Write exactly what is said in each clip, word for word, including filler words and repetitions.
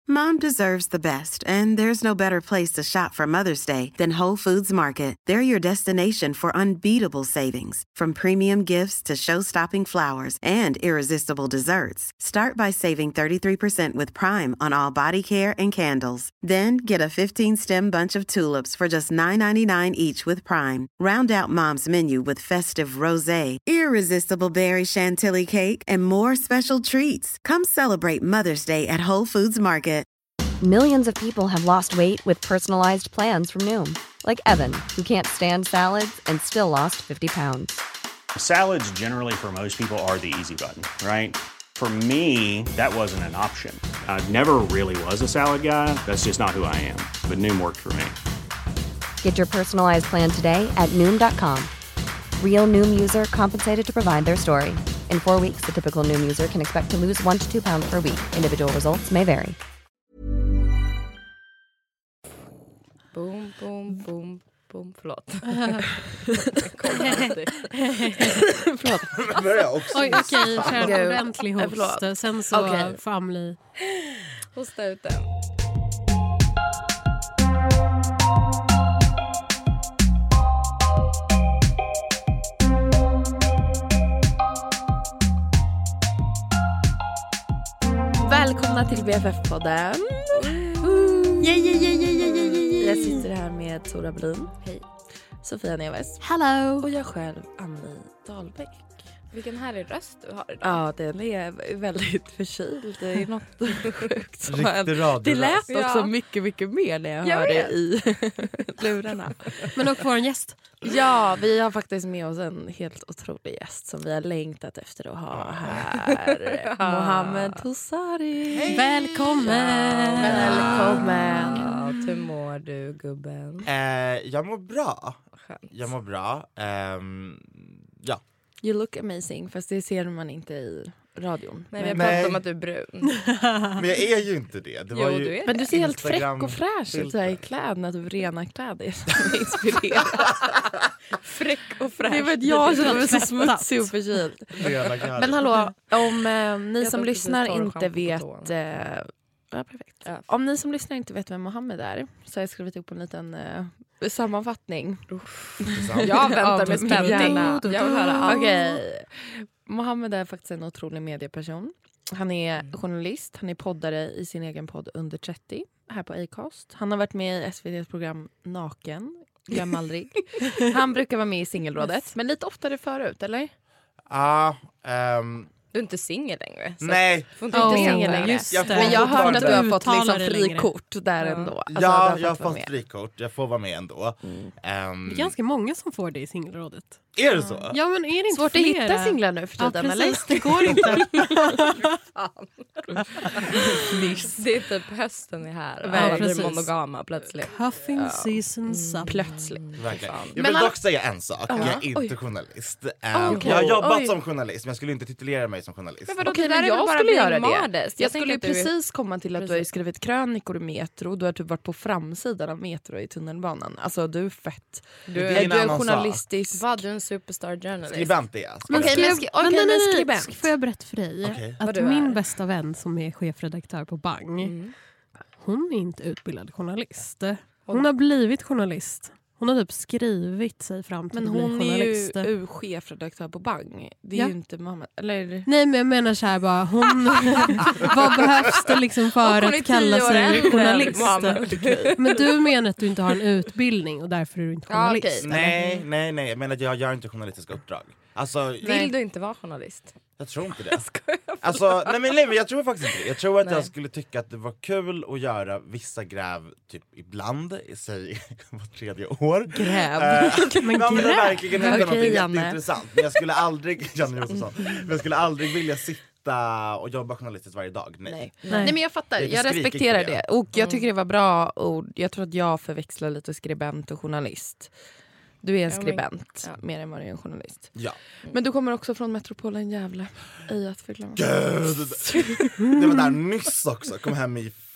Mom deserves the best, and there's no better place to shop for Mother's Day than Whole Foods Market. They're your destination for unbeatable savings, from premium gifts to show-stopping flowers and irresistible desserts. Start by saving thirty-three percent with Prime on all body care and candles. Then get a fifteen-stem bunch of tulips for just nine ninety-nine each with Prime. Round out Mom's menu with festive rosé, irresistible berry chantilly cake, and more special treats. Come celebrate Mother's Day at Whole Foods Market. Millions of people have lost weight with personalized plans from Noom. Like Evan, who can't stand salads and still lost fifty pounds. Salads generally for most people are the easy button, right? For me, that wasn't an option. I never really was a salad guy. That's just not who I am. But Noom worked for me. Get your personalized plan today at Noom dot com. Real Noom user compensated to provide their story. In four weeks, the typical Noom user can expect to lose one to two pounds per week. Individual results may vary. Boom, boom, boom, boom. Förlåt. Förlåt. Börjar också. Oj, okej. Okay, kör ordentlig host. Sen så okay. får Amelie hosta ut den. Välkomna till B F F-podden. Yeah, yeah, yeah, yeah, yeah, yeah. Jag sitter här med Tora Blin. Hej. Sofia Neves. Hello. Och jag själv, Amelie Dahlbäck. Vilken härlig röst du har idag. Ja, den är väldigt förkyld. Det är något sjukt. Så det lät också ja. mycket, mycket mer när jag, jag hörde vet. i lurarna. Men också vår gäst. Ja, vi har faktiskt med oss en helt otrolig gäst som vi har längtat efter att ha här. Mohammed Toussari. Hej. Välkommen. Välkommen. Ja, hur mår du, gubben? Eh, jag mår bra. Skönt. Jag mår bra. Um, ja. You look amazing, fast det ser man inte i radion. Nej, vi har Nej. pratat om att du är brun. Men jag är ju inte det. det var Jo, ju du är Men du ser helt fräck Instagram och fräsch ut så här i filter. kläderna, typ rena kläder som inspirerar. Fräck och fräsch. Det vet jag som är så Tvättat. smutsig och förkyld. Rena kläder. Men hallå, om eh, ni Jag som tar lyssnar precis torr inte shampoo på vet... tårna. Eh, ja, perfekt. Ja. Om ni som lyssnar inte vet vem Mohammed är så har jag skrivit upp en liten eh, sammanfattning. Jag väntar Av med spänning. gärna. Jag vill höra allt. Okej. Mohammed är faktiskt en otrolig medieperson. Han är journalist, han är poddare i sin egen podd Under trettio här på Acast. Han har varit med i S V T:s program Naken, glöm aldrig. Han brukar vara med i Singelrådet, men lite oftare förut, eller? Ja, ehm, Du är inte singel längre. Så nej. får inte Oh, vara singel singel längre. längre. Just Jag får det. Men jag har hört att du har fått Uttala liksom det längre. frikort där Ja. ändå. Alltså, ja, du har jag har fått vara fått med. frikort. Jag får vara med ändå. Mm. Ehm, Det är ganska många som får det i singelrådet. är det så? Ja, men är det inte Svårt att flera? hitta singlar nu för Ja, tiden, eller? precis. Det går inte. Det är typ hösten är här. Ja, Alla blir precis. monogama plötsligt. Cuffing Ja. seasons up. Plötsligt. Verkligen. Fan. Jag Men vill han- dock säga en sak. Ja. Jag är inte Oj. journalist. Ehm, Okej. Jag har jobbat Oj. som journalist, men jag skulle inte titulera mig som journalist. Men vadå, Okej, det där men är väl jag bara skulle din göra det. modest. Jag, tänker skulle att du är- precis komma till att du har Precis. skrivit krönikor i Metro. Du har typ varit på framsidan av Metro i tunnelbanan. Alltså du är fett. Du Det är Du är, en är annan journalistisk. var du en superstar journalist? Skribent är jag. Men Okej, ska men jag- skri- men okej, nej, men nej, nej. skribent. Får jag berätta för dig Okej. att Vad du min är? bästa vän som är chefredaktör på Bang, Mm. hon är inte utbildad journalist. Hon har blivit journalist. Hon har typ skrivit sig fram till Men att bli hon är journalist. ju u- chefredaktör på Bang. Det är Ja. ju inte Mohammed. Eller... Nej, men jag menar så här bara, hon, vad behövs det liksom för hon är att kalla tio år sig äldre än journalist? Mohammed. Men du menar att du inte har en utbildning och därför är du inte Ja, journalist? okej. Nej, nej, nej. Jag menar att jag gör inte journalistiska uppdrag. Alltså, Vill du inte vara journalist? jag tror inte det. Alltså, nej, men, nej men jag tror faktiskt inte det. Jag tror att Nej. jag skulle tycka att det var kul att göra vissa gräv typ ibland, säg var tredje år. Gräv. Eh, Men ja, men gräv. verkligen hända Okej, någonting Janne. jätteintressant. Men jag skulle aldrig, Janne Josefsson, men jag skulle aldrig vilja sitta och jobba journalistiskt varje dag. Nej. Nej. Nej. Nej, men jag fattar. Det är för Jag skrikigt, respekterar tycker det. jag. Och jag tycker det var bra ord. Jag tror att jag förväxlar lite skribent och journalist. Du är en Ja, men- skribent ja. mer än vad du är en journalist. Ja. Men du kommer också från metropolen Gävle. Ej att förglömma. Gud. Det var där nyss också. Kom hem i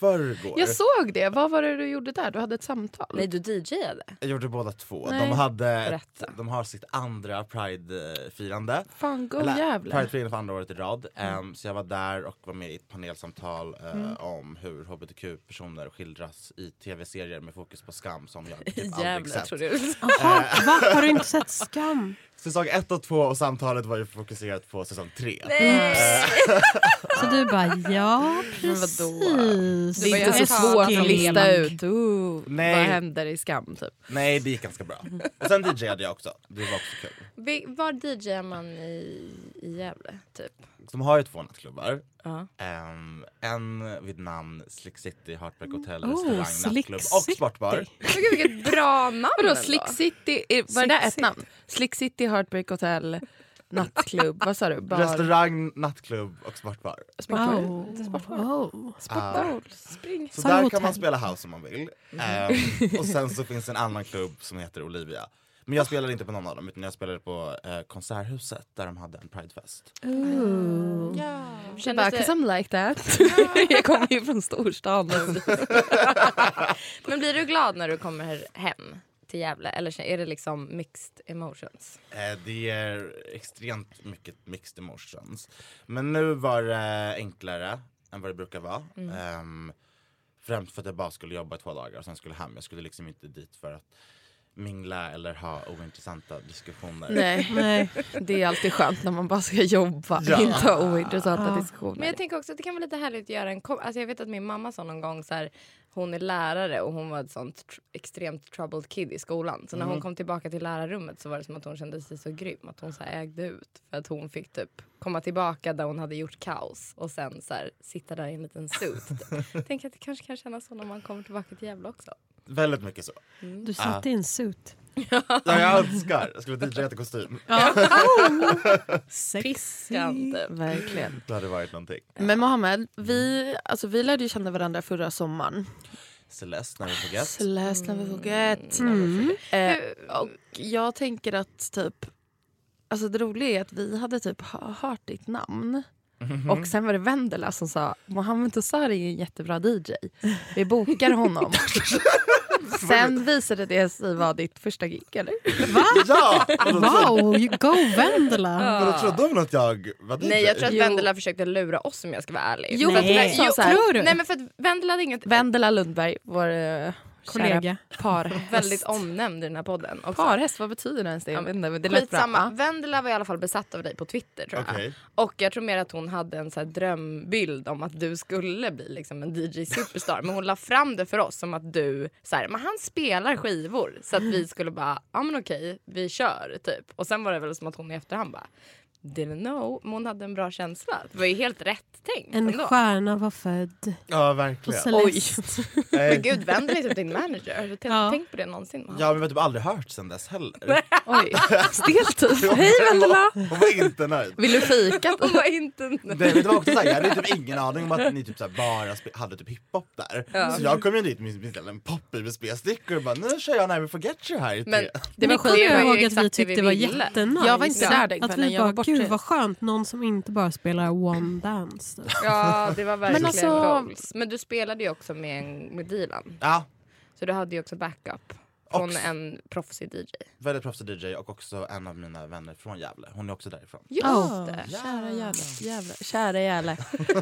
förrgår. Jag såg det. Vad var det du gjorde där? Du hade ett samtal. Nej, du D J:ade. Jag gjorde båda två. Nej. De, hade Berätta. ett, de har sitt andra Pride-firande. Fan, go Eller jävlar. Pride-firande för andra året i rad. Um, så jag var där och var med i ett panelsamtal uh, mm. om hur hbtq-personer skildras i tv-serier med fokus på skam som jag typ aldrig Jävlar, sett. tror du. Aha, va? Har du inte sett Skam? Säsong ett och två och samtalet var ju fokuserat på säsong tre. Nej. Så du bara, ja Men precis. Det är var inte ju så ett svårt fucking- att lista ut. Oh, Nej. vad händer i Skam typ. Nej, det gick ganska bra. Och sen D J:ade jag också. Det var också kul. Vi- Var D J:ar man i, i Gävle, typ? De har ju två nattklubbar. Ja. Um, en vid namn Slick City, Heartbreak Hotel, Oh, restaurang, Slick nattklubb och City. sportbar. Men gud, vilket bra namn Vadå, ändå. Slick City, är, var det Slick där ett City. namn? Slick City, Heartbreak Hotel, nattklubb, vad sa du? Bar, Restaurang, nattklubb och sportbar. sportbar. Oh. Oh. Uh, Spring. så Sa där du kan man hotell? spela house om man vill. Um, och sen så finns en annan klubb som heter Olivia. Men jag spelade inte på någon av dem utan jag spelade på eh, Konserthuset där de hade en Pridefest. Ooh. Ja. Jag Kändes bara, det... 'cause I'm like that. Jag kommer ju från storstan nu. Men blir du glad när du kommer hem till Gävle? Eller är det liksom mixed emotions? Eh, det är extremt mycket mixed emotions. Men nu var det enklare än vad det brukar vara. Mm. Ehm, främst för att jag bara skulle jobba i två dagar och sen skulle hem. Jag skulle liksom inte dit för att mingla eller ha ointressanta diskussioner. Nej, Nej. det är alltid skönt när man bara ska jobba. Ja. Inte ha ointressanta Ja. diskussioner. Men jag tänker också att det kan vara lite härligt att göra en kom- alltså jag vet att min mamma sa någon gång så här, hon är lärare och hon var ett sånt tr- extremt troubled kid i skolan. Så när hon kom tillbaka till lärarrummet så var det som att hon kände sig så grym. Att hon så här ägde ut. För att hon fick typ komma tillbaka där hon hade gjort kaos. Och sen så här, sitta där i en liten suit. Typ. Tänk att det kanske kan kännas så när man kommer tillbaka till Gävle också. Väldigt mycket så. Du satt i en suit. Ja, jag önskar. Jag skulle D J i kostym. Sexy. Piskan typ. Verkligen. Det hade varit någonting. Men Mohammed, vi, alltså, vi lärde ju känna varandra förra sommaren. Celeste, när vi forget. Celeste, när vi forget. Mm. Eh, och jag tänker att typ, alltså det roliga är att vi hade typ ha- hört ditt namn. Och sen var det Vendela som sa, Mohammed Tosari är en jättebra D J. Vi bokar honom. Sen visade det sig vara ditt första gig, eller? Ja! Och då, Wow, you go Vendela. och då trodde hon att jag var D J. Nej, jag tror att Jo. Vendela försökte lura oss om jag ska vara ärlig. Jo, För att- Nej. jo, så här- Tror du? Nej, men för att Vendela hade inget Vendela Lundberg, vår uh, Kollega. parhäst. väldigt omnämnd i den här podden. också. Parhäst, vad betyder det ens det? Jag vet inte, men det lät bra. Skitsamma. Ja. Vendela var i alla fall besatt av dig på Twitter, tror jag. Okej. Och jag tror mer att hon hade en så här drömbild om att du skulle bli liksom en D J-superstar. Men hon la fram det för oss som att du, så här, men han spelar skivor. Så att vi skulle bara, ja men okej, vi kör typ. Och sen var det väl som att hon i efterhand bara, didn't know. Men hon hade en bra känsla. Det var ju helt rätt tänkt En ändå. stjärna var född Ja, på verkligen. Celeste. Men gud, Vendela är typ din manager. Har du t- Ja. tänkt på det någonsin? Ja, men vi har typ aldrig hört sen dess heller. Oj, stelt typ. Hej Vendela! Hon var inte nöjd. Vill du fika? Hon var inte nöjd. Det, det var också såhär, jag hade typ ingen aning om att ni typ såhär bara spe- hade typ hiphop där. Ja. Så jag kom ju dit med min en pop U S B-stickor och bara, nu kör jag Never Forget You här i Men tre. Det var det jag ju ihåg att exakt vi det tyckte vi var ville. jättenice. Jag var inte där den Att kvällen, vi jag var bara, gud bortrest. vad skönt, någon som inte bara spelar one dance. Typ. Ja, det var verkligen alltså- goals. Men du spelade ju också med, en, med Dilan. Ja, Så du hade ju också backup från Också. en proffsig D J. väldigt proffsig D J och också en av mina vänner från Gävle. Hon är också därifrån. Just Oh. det. Kära jävla, jävla, kära jävla.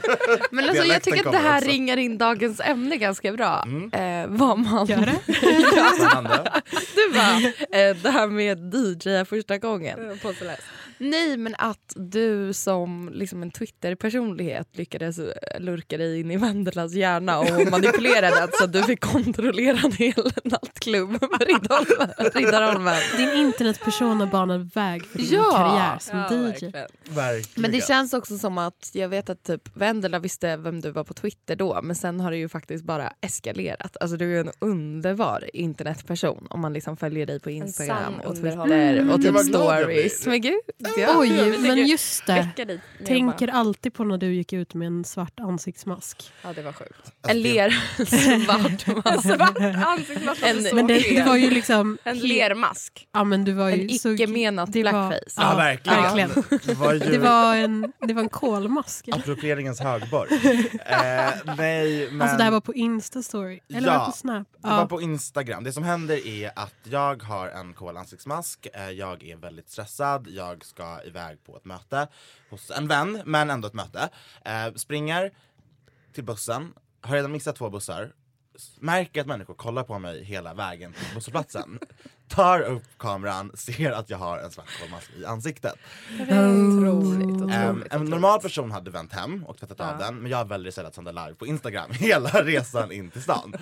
Men alltså, jag Dialekten tycker att det kommer här också. ringar in dagens ämne ganska bra. Mm. Eh, vad man... Gör det? Spännande. Du bara, eh, det här med D J första gången. På Celeste. Nej, men att du som liksom en Twitter-personlighet lyckades eh, lurka dig in i Vendelas hjärna och manipulera den så att du fick kontrollera en hel nattklubb med Riddarholmen. Riddarholmen. Din internetperson har banat väg för din Ja. karriär som Ja, D J. verkligen. Verkligen. Men det känns också som att jag vet att typ Vendela visste vem du var på Twitter då, men sen har det ju faktiskt bara eskalerat. Alltså du är ju en underbar internetperson om man liksom följer dig på Instagram sann och underhållare. Twitter och Gud, typ vad glad jag stories. blir. Men gud, tänkte jag. Oj, men just det. Vecka dit. Tänker alltid på när du gick ut med en svart ansiktsmask. Ja, det var sjukt. En ler svart mask. Svart ansiktsmask. En- så Men det, ler. det var ju liksom... En lermask. Ja, men du var ju En så... icke-menat det var- blackface. Ja, Ja, verkligen. verkligen. Det var ju Det var en, det var en kolmask. approprieringens högborg. eh, nej, men... Alltså det här var på Insta-story. Eller Ja, var det på Snap? Det var på Instagram. Det som händer är att jag har en kolansiktsmask. Eh, Jag är väldigt stressad. Jag ska iväg på ett möte hos en vän, men ändå ett möte. Eh, Springer till bussen. Har redan missat två bussar. S- Märker att människor kollar på mig hela vägen till busshållplatsen. Tar upp kameran, ser att jag har en svart kolmask i ansiktet. Otroligt, otroligt, Um, otroligt. en normal person hade vänt hem och tvättat av den. Men jag väljer istället att sända live på Instagram hela resan in till stan.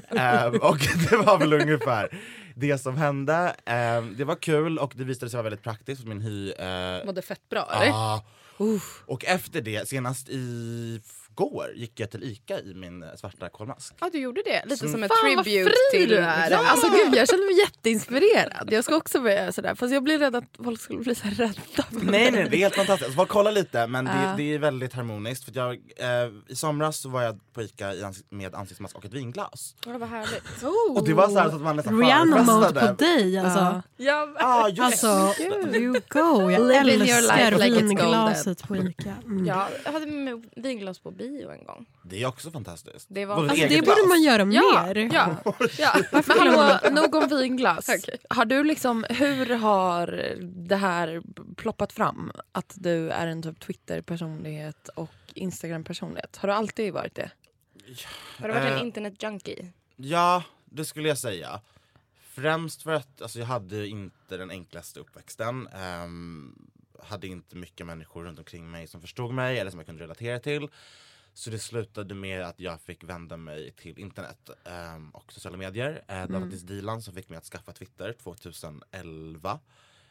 um, Och det var väl ungefär det som hände. um, Det var kul och det visade sig vara väldigt praktiskt för min hy. Uh, Mådde fett bra, eller? ah, och efter det, senast i går gick jag till Ica i min eh, svarta kolmask. Ja, du gjorde det. Lite Som- som ett Fan vad tribute fri till... du är! Ja. Alltså gud, jag känner mig jätteinspirerad. Jag ska också börja göra sådär. Fast jag blir rädd att folk skulle bli så här rädda. Nej, nej, det är helt fantastiskt. Alltså, bara kolla lite, men det, Ja. det är väldigt harmoniskt. För jag, eh, i somras så var jag på Ica i ansik- med ansiktsmask och ett vinglas. Ja, vad härligt. Och det var så här så att man nästan Rihanna-mode förfestade. på dig alltså. Ja, Ah, just Alltså, you go. Jag Live in your älskar life like it's vinglaset på Ica. Mm. ja, jag hade med mig vinglas på bio en gång. Det är också fantastiskt. Det var- Både Alltså, eget det borde glas. man göra Ja, mer. ja, ja. Men hallå, nog om vinglas. Okej. Har du liksom, hur har det här ploppat fram? Att du är en typ Twitter-personlighet och Instagram-personlighet. Har du alltid varit det? Har du varit en Eh, internet-junkie? Ja, det skulle jag säga. Främst för att alltså, jag hade inte den enklaste uppväxten. Ehm, hade inte mycket människor runt omkring mig som förstod mig eller som jag kunde relatera till. Så det slutade med att jag fick vända mig till internet ehm, och sociala medier. Eh, det var Mm. faktiskt Dilan som fick mig att skaffa Twitter tjugoelva.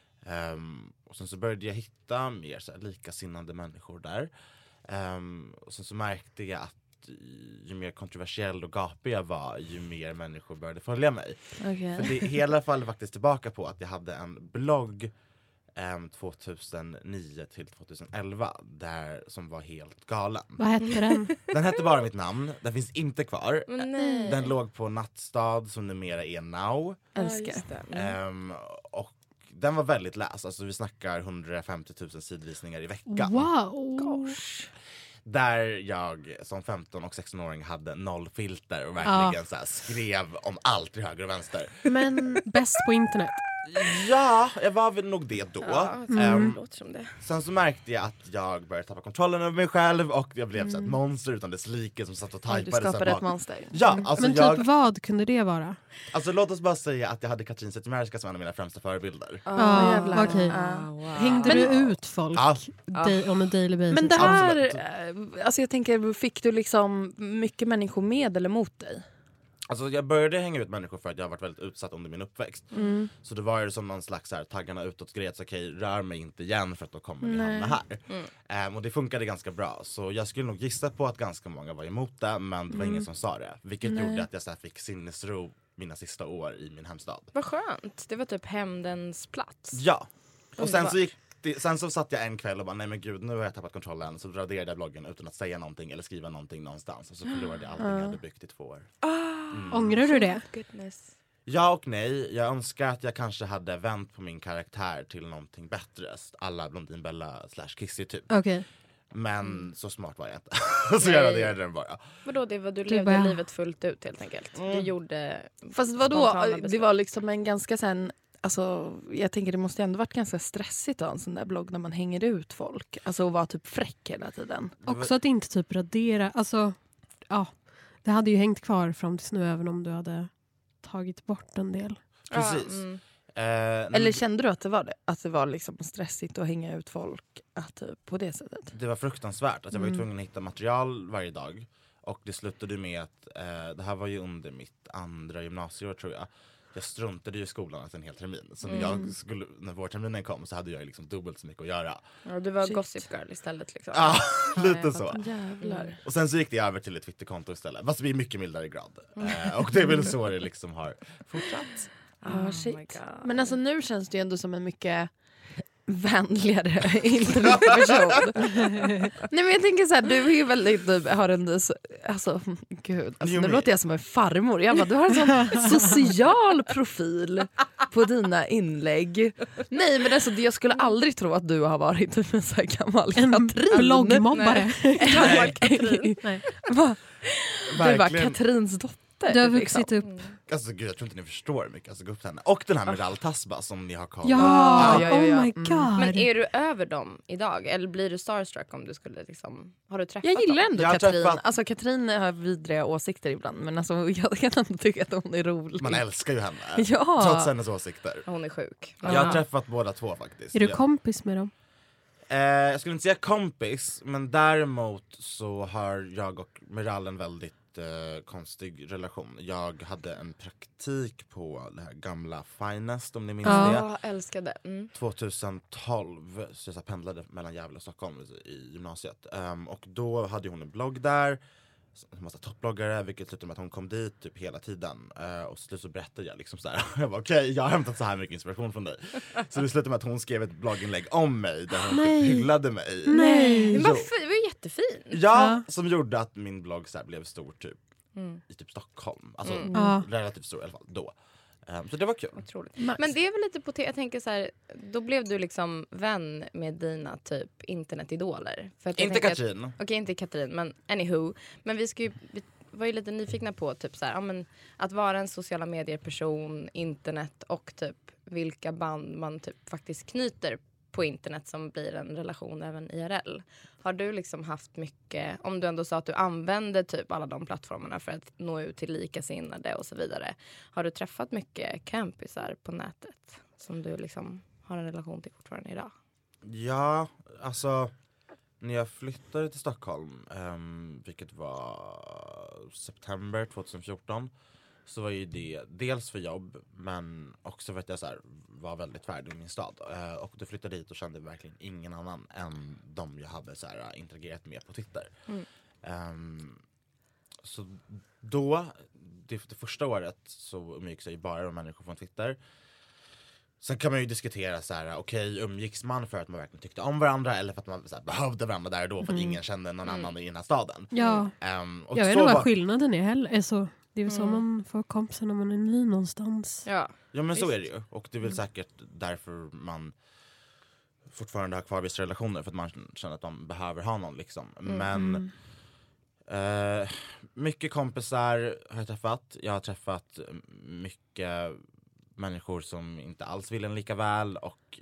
Ehm, och sen så började jag hitta mer så här, likasinnande människor där. Ehm, och sen så märkte jag att ju mer kontroversiell och gapig jag var, ju mer människor började följa mig. Okay. För det hela faller faktiskt tillbaka på att jag hade en blogg ehm, tjugohundranio till tjugoelva där, som var helt galen. Vad hette den? Den hette bara mitt namn, den finns inte kvar. Men nej. Den låg på Nattstad som numera är Now. Älskar. just det. Ehm, och den var väldigt läst, alltså vi snackar hundrafemtio tusen sidvisningar i veckan. Wow. Där jag som femton och sexton-åring hade noll filter och verkligen så här skrev om allt till höger och vänster. Men bäst på internet. Ja, jag var väl nog det då. Ja, Ehm, mm. Det låter som det. Sen så märkte jag att jag började tappa kontrollen över mig själv och jag blev så Mm. ett monster utan dess like som satt och Ja, du tajpade. så här skapade bak- ett monster. Ja, alltså Men typ jag, vad kunde det vara? alltså låt oss bara säga att jag hade Katrin Zettermärska som en av mina främsta förebilder. Ja, jävlar. okej. Ja. wow. Hängde Men- du ut folk Ja. da- on a daily basis? Men det här, Absolut. eh, alltså jag tänker, fick du liksom mycket människor med eller mot dig? Alltså jag började hänga ut människor för att jag har varit väldigt utsatt under min uppväxt. Mm. Så det var ju som någon slags så här, taggarna utåt grej, att okej, rör mig inte igen för att då kommer vi Nej. hamna här. Ehm, och det funkade ganska bra. Så jag skulle nog gissa på att ganska många var emot det, men det var ingen som sa det. Vilket Nej. gjorde att jag så här, fick sinnesro mina sista år i min hemstad. Vad skönt. Det var typ hämndens plats. Ja, och sen Underbart. så gick det, sen så satt jag en kväll och bara, nej men gud, nu har jag tappat kontrollen. Så raderade jag bloggen utan att säga någonting eller skriva någonting någonstans. Och så förlorade jag allting jag hade byggt i två år. Mm. Ångrar du det? Goodness. Ja och nej, jag önskar att jag kanske hade vänt på min karaktär till någonting bättre. Alla Blondinbella slash Kissy typ. Okej. Men så smart var jag inte. Så jag raderade den bara. Vadå, det var du Du levde bara- livet fullt ut helt enkelt. Du gjorde... Fast vadå, Spontana det beslut. var liksom en ganska sen, alltså jag tänker det måste ändå varit ganska stressigt att ha en sån där blogg när man hänger ut folk. Alltså att vara typ fräck hela tiden. Också att inte typ radera. Alltså, ja. Det hade ju hängt kvar fram tills nu även om du hade tagit bort en del. Precis. Ja, mm. Eh, Eller kände du att det var det? Att det var liksom stressigt att hänga ut folk att, typ, på det sättet? Det var fruktansvärt. Alltså, jag var ju Mm. tvungen att hitta material varje dag. Och det slutade med att, eh, det här var ju under mitt andra gymnasieår tror jag. Jag struntade ju i skolan alltså en hel termin. Så när, jag skulle, när vårterminen kom så hade jag liksom dubbelt så mycket att göra. Ja, du var Shit. gossip girl istället liksom. Ja, Ja, lite jag så. fattar. Jävlar. Och sen så gick det över till ett Twitterkonto istället. Fast vi är mycket mildare grad. Eh, och det är väl så det liksom har fortsatt. Ah, Oh my shit. God. Men alltså nu känns det ju ändå som en mycket vänligare internetperson. Nej men jag tänker så här, du är ju väldigt, du har en, alltså gud, alltså, Jo, nu men- låter jag som en farmor. Jag bara, du har en sån social profil på dina inlägg. Nej men alltså, jag skulle aldrig tro att du har varit typ en så här gammal En Katrin. bloggmobbare. Gammal Katrin. Nej. Va? Du var Verkligen. Katrins dotter. Du har liksom. vuxit upp. Alltså gud, jag tror inte ni förstår hur mycket jag ska gå upp till henne. Och den här med Ral Tasba som ni har kollat. Ja, ja, ja, ja. oh my Mm. god. Men är du över dem idag? Eller blir du starstruck om du skulle liksom... Har du träffat Jag gillar dem? ändå Jag har Katrin. träffat- Alltså Katrin har vidriga åsikter ibland, men alltså, jag kan ändå tycka att hon är rolig. Man älskar ju henne. Ja. Trots hennes åsikter. Hon är sjuk. Jag har träffat båda två faktiskt. Är du Jag- kompis med dem? Eh, jag skulle inte säga kompis, men däremot så har jag och Miral en väldigt eh, konstig relation. Jag hade en praktik på det här gamla Finest, om ni minns Ja. det. Ja, älskade. Mm. tjugohundratolv så jag så här pendlade mellan Gävle och Stockholm i gymnasiet. Um, och då hade hon en blogg där, en massa toppbloggare, vilket slutade med att hon kom dit typ hela tiden. Uh, och så, så berättade jag liksom så här, jag var okej, okay, jag har hämtat så här mycket inspiration från dig. Så det slutade med att hon skrev ett blogginlägg om mig där hon Nej. typ hyllade mig. Nej. Men Jo. vad fi- det var ju jättefint. Ja, Ja. som gjorde att min blogg så här blev stor typ Mm. i typ Stockholm. Alltså Mm. Ja. relativt stor i alla fall då. Um, så det var kul. Otroligt. Max. Men det är väl lite på te- jag tänker så här, då blev du liksom vän med dina typ internetidoler. För att jag Inte tänker att- Katrin. Okej, inte Katrin, men anywho. Men vi ska ju, vi var ju lite nyfikna på typ så här, ja, men att vara en sociala medier-person, internet och typ vilka band man typ faktiskt knyter på internet som blir en relation även I R L. Har du liksom haft mycket, om du ändå sa att du använder typ alla de plattformarna för att nå ut till likasinnade och så vidare. Har du träffat mycket campisar på nätet som du liksom har en relation till fortfarande idag? Ja, alltså när jag flyttade till Stockholm, um, vilket var september tjugohundrafjorton, så var ju det dels för jobb, men också för att jag så här, var väldigt färdig i min stad. Uh, och då flyttade hit och kände verkligen ingen annan än de jag hade så här, interagerat med på Twitter. Mm. Um, så då, det, det första året så umgicks jag ju bara med människor från Twitter. Sen kan man ju diskutera så här, okej, okay, umgicks man för att man verkligen tyckte om varandra eller för att man så här, behövde varandra där och då för att Mm. ingen kände någon Mm. annan i den här staden. Ja, Um, och jag vet så inte vad var- skillnaden är heller. Alltså, det är väl så Mm. man får kompisar när man är ny någonstans. Ja. Ja men så Visst. är det ju. Och det är väl säkert därför man fortfarande har kvar vissa relationer, för att man känner att de behöver ha någon liksom. Men Mm. eh, mycket kompisar har jag träffat. Jag har träffat mycket människor som inte alls vill en lika väl och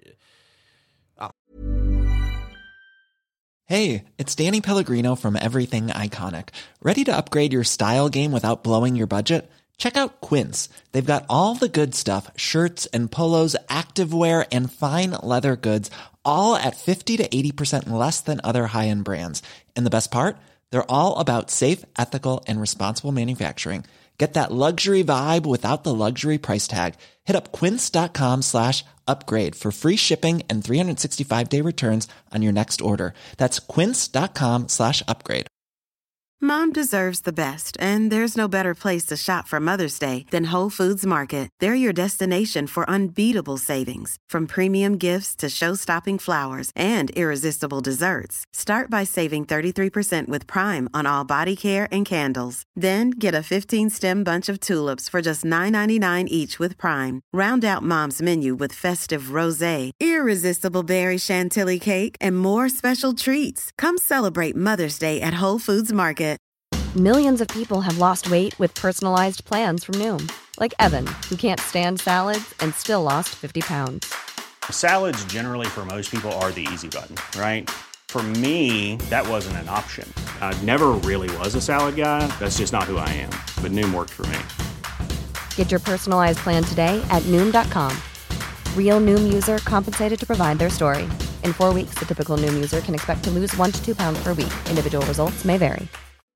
Hey, it's Danny Pellegrino from Everything Iconic. Ready to upgrade your style game without blowing your budget? Check out Quince. They've got all the good stuff, shirts and polos, activewear, and fine leather goods, all at fifty to eighty percent less than other high-end brands. And the best part? They're all about safe, ethical, and responsible manufacturing. Get that luxury vibe without the luxury price tag. Hit up quince.com slash upgrade for free shipping and three sixty-five day returns on your next order. That's quince.com slash upgrade. Mom deserves the best, and there's no better place to shop for Mother's Day than Whole Foods Market. They're your destination for unbeatable savings, from premium gifts to show-stopping flowers and irresistible desserts. Start by saving thirty-three percent with Prime on all body care and candles. Then get a fifteen-stem bunch of tulips for just nine ninety-nine each with Prime. Round out Mom's menu with festive rosé, irresistible berry chantilly cake, and more special treats. Come celebrate Mother's Day at Whole Foods Market. Millions of people have lost weight with personalized plans from Noom. Like Evan, who can't stand salads and still lost fifty pounds. Salads generally for most people are the easy button, right? For me, that wasn't an option. I never really was a salad guy. That's just not who I am. But Noom worked for me. Get your personalized plan today at Noom dot com. Real Noom user compensated to provide their story. In four weeks, the typical Noom user can expect to lose one to two pounds per week. Individual results may vary.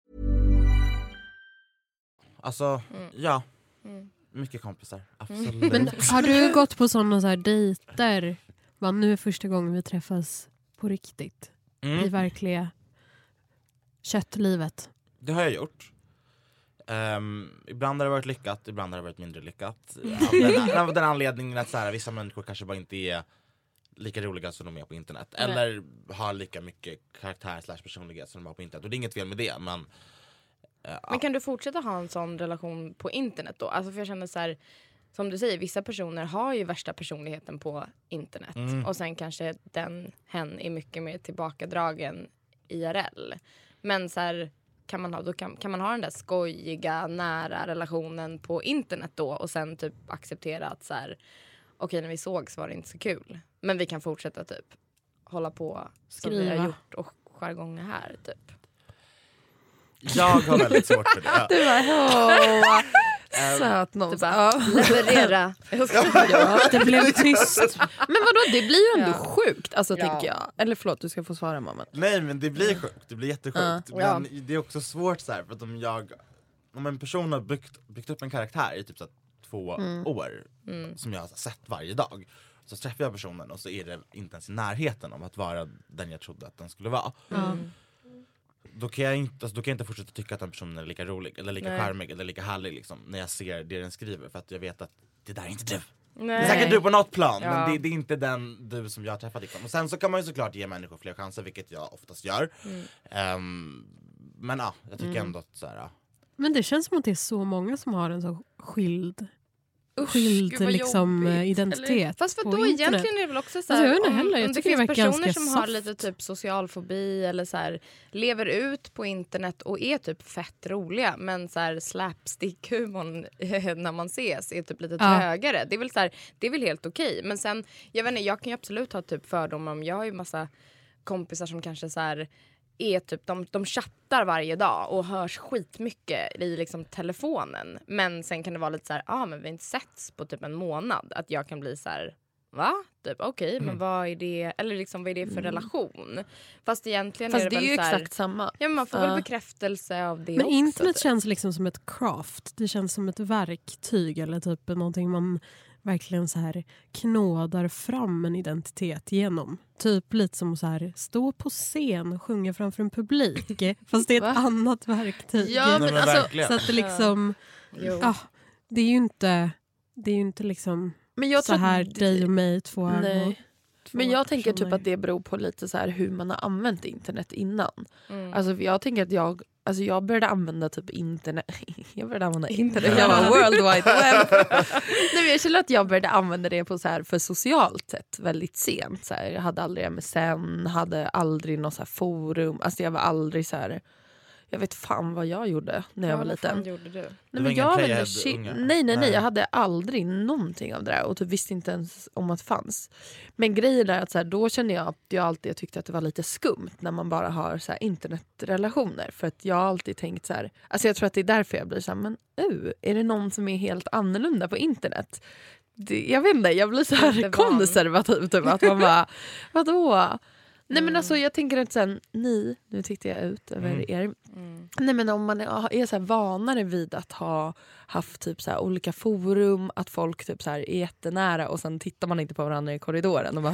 alltså, Mm. ja, Mm. mycket kompisar, absolut. Men har du gått på sådana så här dejter? Vad nu är första gången vi träffas på riktigt. I Mm, verkliga köttlivet. det har jag gjort. Um, ibland har det varit lyckat, ibland har det varit mindre lyckat. Av den, av den anledningen att så här, vissa människor kanske bara inte är lika roliga som de är på internet. Nej. Eller har lika mycket karaktär slash personlighet som de har på internet. Och det är inget fel med det, men... Uh, Men kan du fortsätta ha en sån relation på internet då? Alltså för jag känner så här, som du säger, vissa personer har ju värsta personligheten på internet. Mm. Och sen kanske den, hen är mycket mer tillbakadragen I R L. Men så här, kan man ha, då kan, kan man ha den där skojiga, nära relationen på internet då och sen typ acceptera att så här, okej, när vi såg så var det inte så kul. Men vi kan fortsätta typ hålla på som vi har gjort och jargonger här typ. Jag har väldigt svårt för det. Du bara, åh, söt någon. Du bara, leverera. Ja, det blev tyst. Men vadå, det blir ju ändå Ja. sjukt, alltså Ja. tänker jag. Eller förlåt, du ska få svara mamma. Nej, men det blir sjukt. Det blir jättesjukt. Ja. Men det är också svårt så här, för att om jag... Om en person har byggt, byggt upp en karaktär i typ så här, två Mm. år som jag har sett varje dag, så träffar jag personen och så är det inte ens i närheten om att vara den jag trodde att den skulle vara. Mm. Då kan jag inte, alltså, då kan jag inte fortsätta tycka att den personen är lika rolig eller lika Nej. charmig eller lika härlig liksom, när jag ser det den skriver, för att jag vet att det där är inte du. Det är Nej. säkert du på något plan, Ja. men det, det är inte den du som jag har träffat liksom. Och sen så kan man ju såklart ge människor fler chanser, vilket jag oftast gör. Mm. Ehm, men ja, jag tycker Mm. ändå att så här, ja. Men det känns som att det är så många som har en så skild, Usch, skild gud vad liksom, jobbigt. eh, identitet Fast för på då internet. egentligen är det väl också så Alltså, här, jag vet inte om, heller. Jag om det tycker det finns verkar personer ganska som har soft. lite typ social fobi eller så här, lever ut på internet och är typ fett roliga, men så här slapstick-humorn när man ses är typ lite Ja. trögare. Det är väl så här, det är väl helt okej. Men sen, jag vet inte, jag kan ju absolut ha typ fördomar om, jag har ju massa kompisar som kanske så här är typ, de, de chattar varje dag och hörs skitmycket i liksom telefonen. Men sen kan det vara lite så här, ja ah, men vi har inte setts på typ en månad. Att jag kan bli så här, va? Typ okej, okay, men vad är det, eller liksom vad är det för relation? Fast egentligen Fast är det, det är väl ju så här, exakt samma. ja men man får Ja. väl bekräftelse av det Men också. internet typ. känns liksom som ett craft. Det känns som ett verktyg eller typ någonting man verkligen så här knådar fram en identitet genom. Typ lite som så här stå på scen och sjunga framför en publik. Fast det är ett Va? annat verktyg. Ja, Nej, men men alltså, verkligen. Så att det liksom, Jo. ja, det är ju inte, det är ju inte liksom men jag så tror att här det- dig och mig, två ögon. Nej. Två Men jag tänker typ personer. att det beror på lite så här hur man har använt internet innan. Mm. Alltså jag tänker att jag, alltså jag började använda typ internet. Jag började använda internet. Jag var World Wide Web. Nej, men jag känner att jag började använda det på så här för socialt sätt väldigt sent. Så här, jag hade aldrig M S N, hade aldrig något så här forum. Alltså jag var aldrig så här. Jag vet fan vad jag gjorde när jag Ja, var vad fan liten. gjorde du? Nej, var men ingen jag Playhead väldigt shit. unge? Nej, nej, nej. Nej. Jag hade aldrig någonting av det där och typ visste inte ens om att det fanns. Men grejen är att så här, då kände jag att jag alltid tyckte att det var lite skumt när man bara har så här, internetrelationer. För att jag har alltid tänkt så här, alltså jag tror att det är därför jag blir så här, men uh, är det någon som är helt annorlunda på internet? Det, jag vet inte, jag blir så här Inte van. konservativ typ, att man bara, vadå? Nej Mm. men alltså jag tänker att sen ni, nu tittar jag ut över Mm. er. Mm. Nej men om man är, är så här vanare vid att ha haft typ så här olika forum, att folk typ så här är jättenära och sen tittar man inte på varandra i korridoren och bara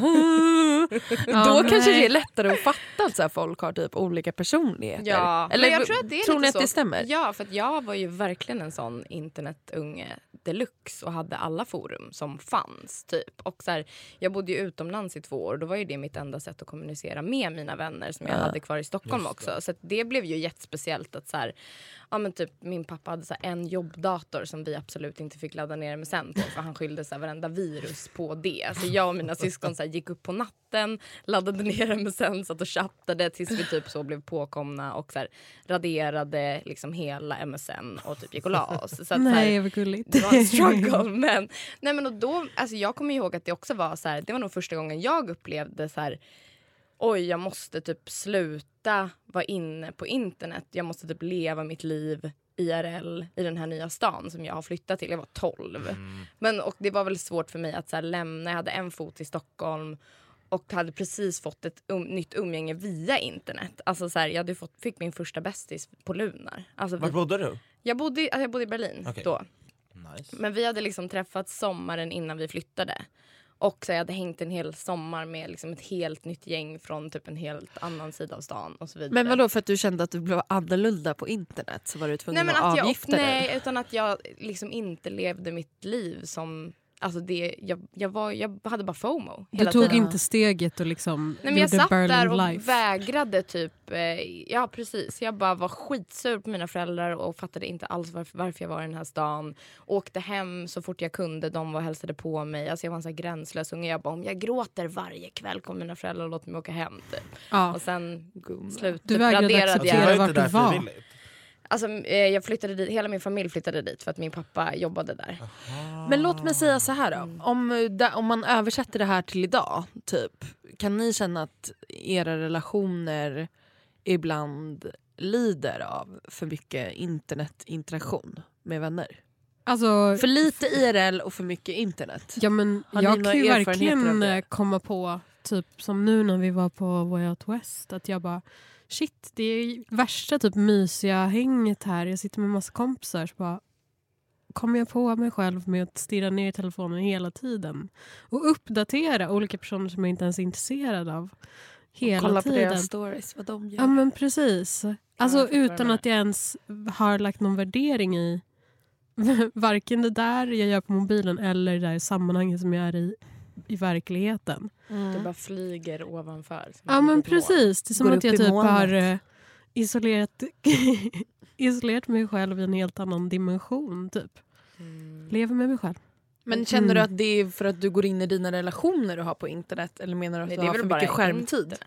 Ja, då nej. kanske det är lättare att fatta att så här folk har typ olika personligheter. Ja, Eller men jag tror att det är tror lite ni att så. det stämmer? Ja, för att jag var ju verkligen en sån internetunge deluxe och hade alla forum som fanns typ. Och så här, jag bodde ju utomlands i två år och då var ju det mitt enda sätt att kommunicera med mina vänner som jag Ja. hade kvar i Stockholm Just också. det. Så att det blev ju jättespeciellt att så här, ja men typ min pappa hade så här en jobbdator som vi absolut inte fick ladda ner M S N på för han skyllde så här varenda virus på det. Så jag och mina syskon så här, gick upp på natten, laddade ner M S N, satt och chattade tills vi typ så blev påkomna och så här, raderade liksom hela M S N och typ gick och la oss. Så att, så här, Nej, vad gulligt. det var en struggle. Men, nej, men och då, alltså jag kommer ihåg att det också var så här, det var nog första gången jag upplevde så här, oj jag måste typ sluta vara inne på internet. Jag måste typ leva mitt liv I R L i den här nya stan som jag har flyttat till. Jag var tolv. Mm. Men, och det var väl svårt för mig att så här, lämna. Jag hade en fot i Stockholm och hade precis fått ett um, nytt umgänge via internet. Alltså så här, jag hade fått, fick min första bästis på Lunar. Alltså, Vart vi, bodde du? jag, bodde, alltså, jag bodde i Berlin Okej. då. Nice. Men vi hade liksom träffats sommaren innan vi flyttade. Och så jag hade hängt en hel sommar med liksom ett helt nytt gäng från typ en helt annan sida av stan och så vidare. Men vadå, för att du kände att du blev annorlunda på internet så var du tvungen Nej, men att att jag, avgifta dig? nej, utan att jag liksom inte levde mitt liv som... alltså det, jag, jag, var, jag hade bara FOMO Du hela tog tiden. inte steget och liksom Nej, men jag gjorde satt Berlin där och life. vägrade typ, eh, ja precis, jag bara var skitsur på mina föräldrar och fattade inte alls varför, varför jag var i den här stan. Åkte hem så fort jag kunde, de var och hälsade på mig, alltså jag var en sån här gränslös unge. Jag bara, om jag gråter varje kväll kommer mina föräldrar och låter mig åka hem typ. Ja. Och sen slutet Du vägrade raderade acceptera jag. Alltså, vart inte du där var. frivilligt. Alltså eh, jag flyttade dit, hela min familj flyttade dit för att min pappa jobbade där. Men låt mig säga så här då. Om, om man översätter det här till idag, typ, kan ni känna att era relationer ibland lider av för mycket internetinteraktion med vänner? Alltså, För lite I R L och för mycket internet. ja, men Har ni jag några kan ju erfarenheter av verkligen det? eh, komma på, typ som nu när vi var på Way Out West, att jag bara, shit, det är värsta typ mysiga hänget här. Jag sitter med massa kompisar så bara kommer jag på mig själv med att stirra ner i telefonen hela tiden. Och uppdatera olika personer som jag inte ens är intresserad av. Hela Kolla på tiden. deras stories, vad de gör. Ja men precis. Alltså jag fattar utan det. att jag ens har lagt någon värdering i varken det där jag gör på mobilen eller det där sammanhanget som jag är i i verkligheten. Mm. Det bara flyger ovanför. som Ja ett men litet moln. precis. Det är som Går att jag upp i typ molnet. har eh, isolerat, isolerat mig själv i en helt annan dimension typ. Mm. Lever med mig själv. Men känner du Mm. att det är för att du går in i dina relationer du har på internet? Eller menar du att Nej, du det är har väl för bara mycket skärmtid?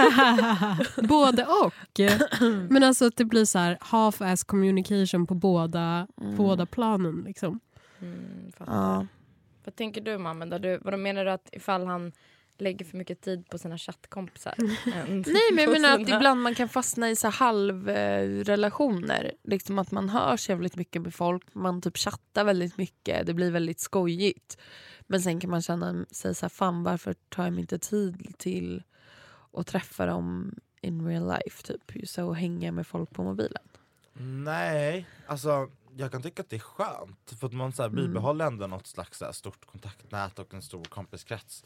Både och. Men alltså att det blir så här half-ass communication på båda, Mm. båda planen liksom. Mm, fattar. Ja. Vad tänker du mamma? Där du, vad menar du att ifall han lägger för mycket tid på sina chattkompisar? än Nej, men jag på menar att sina- ibland man kan fastna i så här halvrelationer. Liksom att man hörs jävligt mycket med folk. Man typ chattar väldigt mycket. Det blir väldigt skojigt. Men sen kan man känna sig så här, fan varför tar jag mig inte tid till att träffa dem in real life? Typ så hänga med folk på mobilen. Nej, alltså jag kan tycka att det är skönt. För att man så här, bibehåller ändå något slags så här, stort kontaktnät och en stor kompiskrets.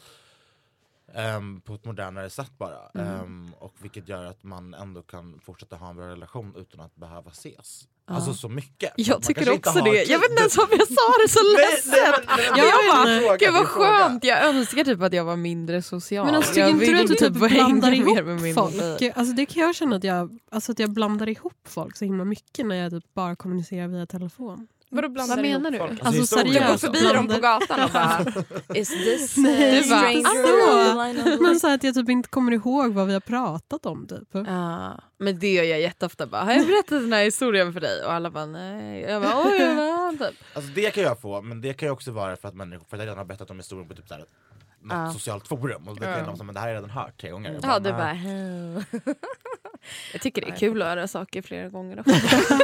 Um, på ett modernare sätt bara. Mm. Um, och vilket gör att man ändå kan fortsätta ha en bra relation utan att behöva ses. Ja. Alltså så mycket. Jag Man tycker kanske inte också har det. tid. Jag vet inte ens varför jag sa det så Nej, ledsen. nej, men- nej, men- Jag det är bara, en fråga, Gud det är vad en fråga. skönt. Jag önskar typ att jag var mindre social. Men alltså jag tycker inte du att du typ få hänga blandar mer ihop med min folk? mobil. Alltså det kan jag känna att jag, alltså att jag blandar ihop folk så himla mycket när jag typ bara kommunicerar via telefon. Vadå blandar Vad ihop menar du? folk? Alltså historia. Du går seriöst. förbi dem på blandar- gatan och bara is this uh, Nej, Du bara, stranger? Men så att jag typ inte kommer ihåg vad vi har pratat om typ. Ja, men det gör jag jätteofta. Bara, har jag berättat den här historien för dig? Och alla bara nej. Jag bara oj, jag bara, typ. Alltså det kan jag få, men det kan ju också vara för att människor, för att jag redan har berättat om historien på typ så här, något Ja. socialt forum. Och då kan Ja. de säga, men det här har jag redan hört tre gånger. Jag Ja, du "Nej." bara hej. Jag tycker det är kul att höra saker flera gånger också.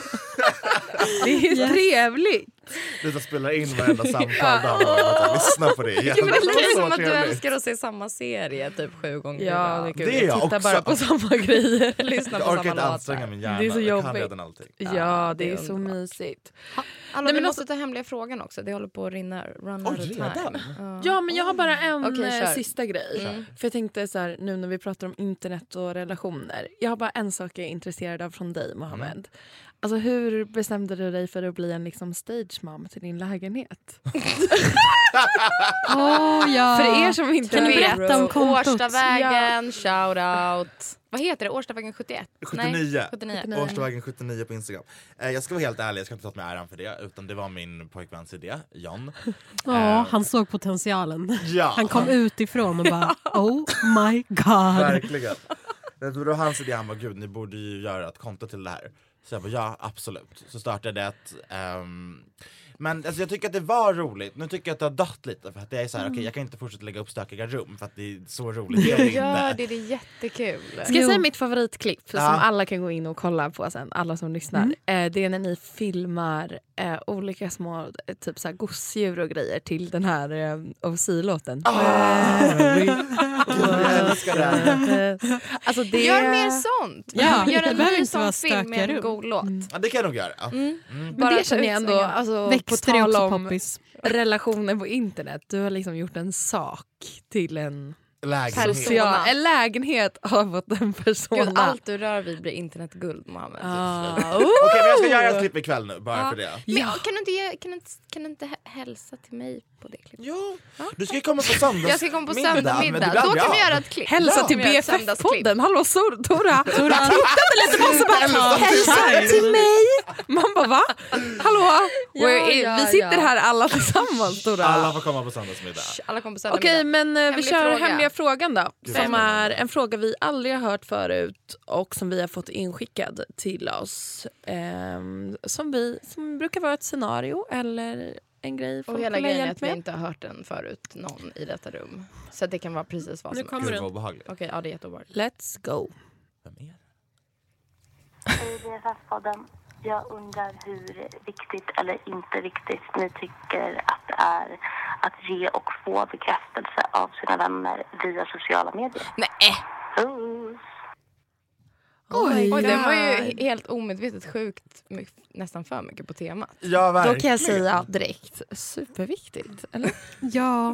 Det är Yes. trevligt. Du ska spela in varenda samtal där och att lyssna på det. Det är väl lite Så som att du trevligt. älskar att se samma serie typ sju gånger. Ja, det är kul. Det är jag jag tittar också. bara på samma grejer. Lyssna Jag på orkar samma inte anstränga låtar. min hjärna. Det är så Jag kan jobbigt. redan allting. Ja, det det är är så underbart. mysigt. Alltså, Nej, vi men måste alltså- ta hemliga frågan också. Det håller på att rinna run Oj, out of time. redan? Ja. Ja, men jag har bara en Okej, eh, kör. sista grej. Mm. För jag tänkte så här, nu när vi pratar om internet och relationer. Jag har bara en sak jag är intresserad av från dig, Mohammed. Alltså hur bestämde du dig för att bli en liksom stage mom till din lägenhet? Åh ja. För er som inte Kan du vet. berätta om kontot? Årstavägen, shoutout. Vad heter det? Årstavägen sjuttioett? sjuttionio. Nej, sjuttionio. Årstavägen sjuttionio på Instagram. Eh, jag ska vara helt ärlig, jag ska inte ta åt mig äran för det. Utan det var min pojkväns idé, John. Ja, han såg potentialen. Ja, Han kom utifrån och bara oh my god. verkligen. Det var hans idé, han bara gud ni borde ju göra ett konto till det här. Så jag bara ja absolut. Så startade det ett ehm, men alltså, jag tycker att det var roligt. Nu tycker jag att det har dött lite. För att det är så här, okej jag kan inte fortsätta lägga upp stökiga rum. För att det är så roligt, det är det Ja, inte. det är jättekul. Ska jag säga mitt favoritklipp Ja. som alla kan gå in och kolla på sen, alla som lyssnar. Eh, det är när ni filmar eh, olika små eh, typ så här gosedjur och grejer till den här eh, O C-låten. Ah! Jag älskar det. Alltså det Gör mer sånt. Ja, Gör det en behöver ny inte vara sån film med stökiga en rum. god låt. Ja, det kan jag nog göra. Mm. Men Bara det ta känner jag ut ändå, svängarna. alltså, på Växter är tal också om poppis. relationer på internet. Du har liksom gjort en sak till en Lägenhet. Social, en lägenhet av åt en persona. Gud, allt du rör vid blir internetguld, Mohammed. Ah. Okej, men jag ska göra ett klipp ikväll nu, bara Ja. för det. Men ja, kan, du inte, ge- kan, du inte, kan du inte hä- hälsa till mig på det klippet? Ja, du ska ju komma på söndags Jag ska komma på middag, men det söndagsmiddag. blir Då aldrig kan vi av. göra ett klipp. Hälsa Ja. till Vi B gör F ett söndagsklipp. F-podden. Hallå Sor- Tora. Tora. Tittade lite på oss och bara hälsa till mig. Man bara va? Hallå? Ja, We're in- ja, vi sitter ja. här alla tillsammans Tora. Alla får komma på söndagsmiddag. Alla kommer på söndag Okej, middag. men eh, vi Hemlig kör fråga. hemliga frågan då. Som Fem. är en fråga vi aldrig har hört förut och som vi har fått inskickad till oss. Ehm, som, vi, som brukar vara ett scenario eller en grej folk Och hela vill ha grejen är hjälp att vi med. inte har hört den förut, någon i detta rum. Så att det kan vara precis vad Nu som kommer helst. Gud vad den. obehagligt. Okej, ja det är jätteobehagligt. Let's go. Vem är det? I B F F-podden, jag undrar hur viktigt eller inte viktigt ni tycker att det är att ge och få bekräftelse av sina vänner via sociala medier. Nej! Puss! Oj, Oj, den var ju helt omedvetet sjukt mycket, nästan för mycket på temat. Ja, Då verkligen. kan jag säga direkt, superviktigt. Eller? Ja,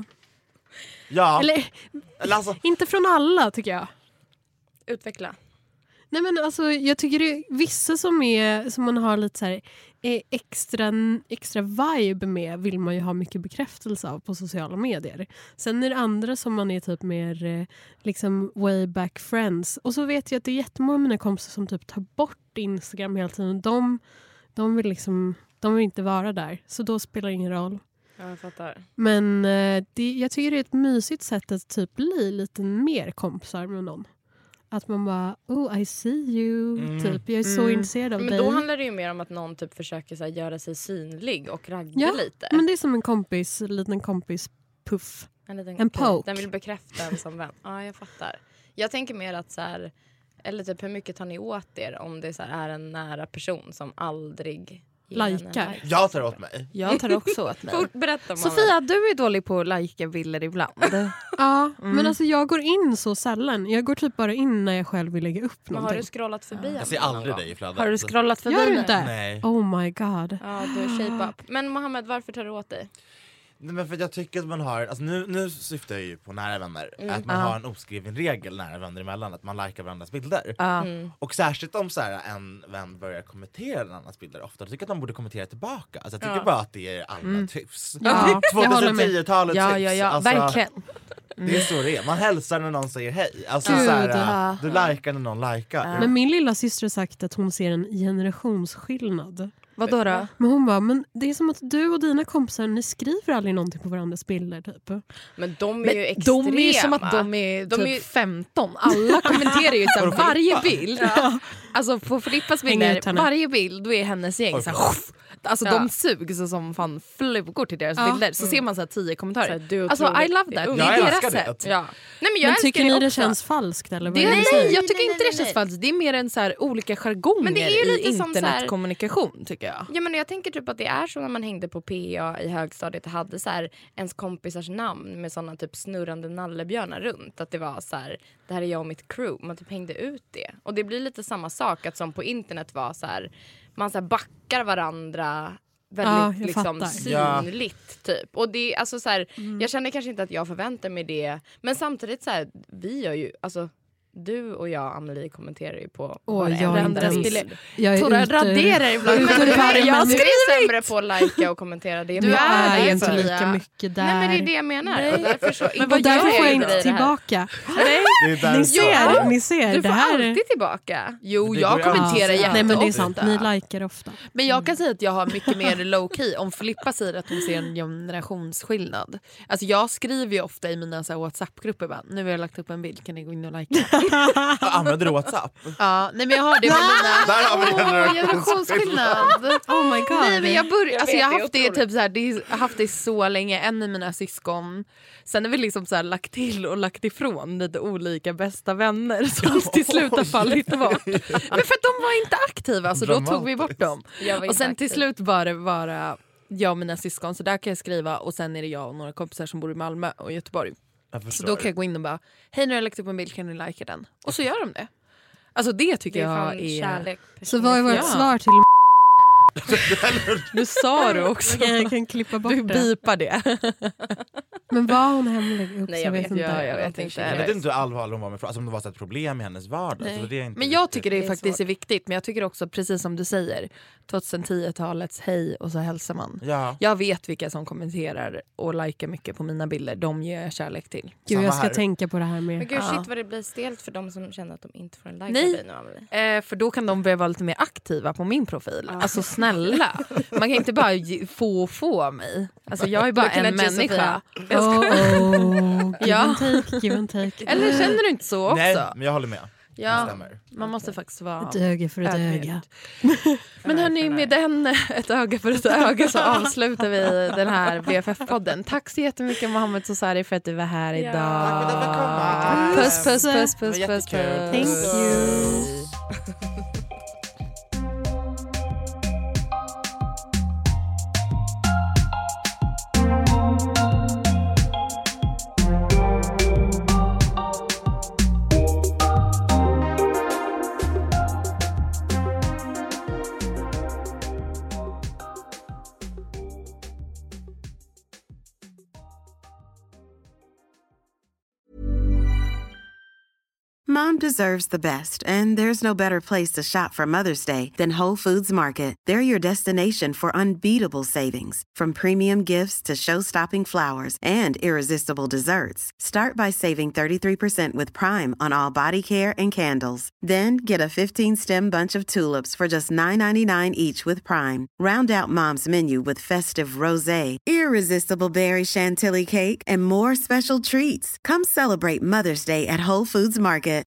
Ja, eller eller alltså, inte från alla tycker jag. Utveckla. Nej men alltså jag tycker det är vissa som är som man har lite så här eh, extra extra vibe med vill man ju ha mycket bekräftelse av på sociala medier. Sen är det andra som man är typ mer eh, liksom way back friends. Och så vet jag att det är jättemånga av mina kompisar som typ tar bort Instagram hela tiden. De de vill liksom de vill inte vara där. Så då spelar det ingen roll. Ja, jag fattar. Men eh, det, jag tycker det är ett mysigt sätt att typ bli lite mer kompisar med någon. Att man bara, oh I see you, Mm. typ. Jag är så Mm. intresserad av Men dig. då handlar det ju mer om att någon typ försöker så här, göra sig synlig och ragga Ja, lite. Men det är som en kompis, en liten kompis puff. En, liten, en poke. Den vill bekräfta en som vän. Ja, jag fattar. Jag tänker mer att så här, eller typ hur mycket tar ni åt er om det så här, är en nära person som aldrig ger en en Likar. like? jag tar åt mig. Jag tar också åt mig. Fort, berätta Mohammed. Sofia, du är dålig på att lajka bilder ibland. Ja, Mm. men alltså jag går in så sällan. Jag går typ bara in när jag själv vill lägga upp Men har någonting. du scrollat förbi Jag henne ser någon aldrig gång? dig i flödet. Har du scrollat förbi Gör du mig? inte? Nej. Oh my god. Ja, du är shape up. Men Mohammed, varför tar du åt dig? Nej, men för jag tycker att man har, alltså nu, nu syftar jag ju på nära vänner, Mm. att man Ja. har en oskriven regel nära vänner emellan, att man likar varandras bilder. Ja. Mm. Och särskilt om så här, en vän börjar kommentera en annans bilder ofta, då tycker jag att de borde kommentera tillbaka. Alltså jag tycker Ja. bara att det är allmänt Mm. hyfs. Ja, jag håller med. tjugohundratio-talets Ja, hyfs. ja, ja, Alltså, verkligen. det är så det är. Man hälsar när någon säger hej. Alltså Gud, så här, ja. du likar när någon likar. Men min lilla syster har sagt att hon ser en generationsskillnad. Vadå då? Men hon bara, men det är som att du och dina kompisar, ni skriver aldrig någonting på varandras bilder typ. Men de är ju Men extrema. de är ju som att de är De typ är ju- femton. Alla kommenterar ju så här, Får varje Filippa? bild. Alltså på Filippas Hänger bilder, ut henne. varje bild då är hennes gäng Oj, så här, förlåt. alltså Ja. de sugs så som fan flugor till deras Ja. bilder. Så ser man så här tio Så här, kommentarer. du är Alltså I otroligt love that. ung. Det är Jag deras älskar det. sätt. Ja. Nej, men jag Men tycker älskar ni det också. känns falskt eller vad Det är det är, ni nej, säger? jag tycker Nej, inte nej, det nej, känns falskt. Det är mer en så här olika jargonger Men det är ju i lite som så här- internetkommunikation tycker jag. Ja, men jag tänker typ att det är så när man hängde på P A i högstadiet och hade så här ens kompisars namn med såna typ snurrande nallebjörnar runt. Att det var så här, det här är jag och mitt crew. Man typ hängde ut det. Och det blir lite samma sak att som på internet var så här, man så här backar varandra Ja, väldigt jag liksom fattar. Ja. synligt typ. Och det alltså så här, Mm. jag känner kanske inte att jag förväntar mig det, men samtidigt så här, vi gör ju alltså du och jag, Amelie, kommenterar ju på Åh, varenda jag är andras inte bilder. ens- Jag är Tora ute- raderar ibland. ute Men ur varje jag människa. är sämre på att likea och kommentera det. Du Jag är är det, inte Sofia. lika mycket där. Nej, men det är det jag menar. Nej. Och därför så Men och vad därför gör får jag jag inte i det här. tillbaka. Nej. Det är där Ni så- ser, ni ser. Du det får här alltid tillbaka. Jo, Det jag går ju kommenterar alltid. jätteofta. Nej men det är sant, ni likar ofta. Men jag kan säga att jag har mycket mer low key om Filippa säger att hon ser en generationsskillnad. Alltså jag skriver ju ofta i mina så här WhatsApp-grupper bara, nu har jag lagt upp en bild, kan ni gå in och likea? Använder du WhatsApp? Ja, nej men jag har det med mina... Där har vi en Åh, generationsskillnad. generationsskillnad. Oh my god. Nej men jag börjar, alltså vet, jag har det är haft det otroligt. typ så här, det är, jag har haft det så länge, en i mina syskon. Sen har vi liksom så här lagt till och lagt ifrån lite olika bästa vänner som till slut har fallit bort. Men för att de var inte aktiva så då tog vi bort dem. Jag var Och sen inte till aktiv. slut var det bara jag och mina syskon, så där kan jag skriva, och sen är det jag och några kompisar som bor i Malmö och Göteborg. Jag Så förstår. då kan jag gå in och bara, hej nu har jag lagt upp en bild, kan ni likea den? Och så gör de det. Alltså det tycker Det är jag fan är... kärlek. Så vad är vårt Ja. svar till Nu sa du också. Okej, jag kan klippa bort Du det. bipar det. Men var hon hemlig också? Nej, jag vet, inte. ja, jag vet Någonting inte. Jag vet inte hur allvarlig hon var med, alltså om det var så ett problem i hennes vardag. Så det är inte Men jag riktigt- tycker det, Det är faktiskt svårt. är viktigt. Men jag tycker också, precis som du säger, tjugohundra-talets hej och så hälsar man. Ja. Jag vet vilka som kommenterar och likar mycket på mina bilder. De ger jag kärlek till. Gud, Samma jag ska här. tänka på det här med... Men gud, Ja. shit vad det blir stelt för de som känner att de inte får en like Nej. av dig nu, Amelie. Eh, för då kan de börja vara lite mer aktiva på min profil. Alltså snälla. Man kan inte bara ge- få och få mig. Alltså jag är bara Looking en at you, människa. Oh, oh. Give Ja. and take, give and take. Eller känner du inte så också? Nej, men jag håller med. Det Ja, stämmer. man måste faktiskt vara Ett öga för ett ödmjuk. öga. Men hörni, med den ett öga för ett öga så avslutar vi den här B F F-podden. Tack så jättemycket Mohammed Sosari för att du var här idag. Tack för att jag fick komma. Puss, puss, puss, Det var puss, puss, jättekul. puss. Thank you. Mom deserves the best, and there's no better place to shop for Mother's Day than Whole Foods Market. They're your destination for unbeatable savings, from premium gifts to show-stopping flowers and irresistible desserts. Start by saving thirty-three percent with Prime on all body care and candles. Then get a fifteen-stem bunch of tulips for just nine ninety-nine each with Prime. Round out Mom's menu with festive rosé, irresistible berry chantilly cake, and more special treats. Come celebrate Mother's Day at Whole Foods Market.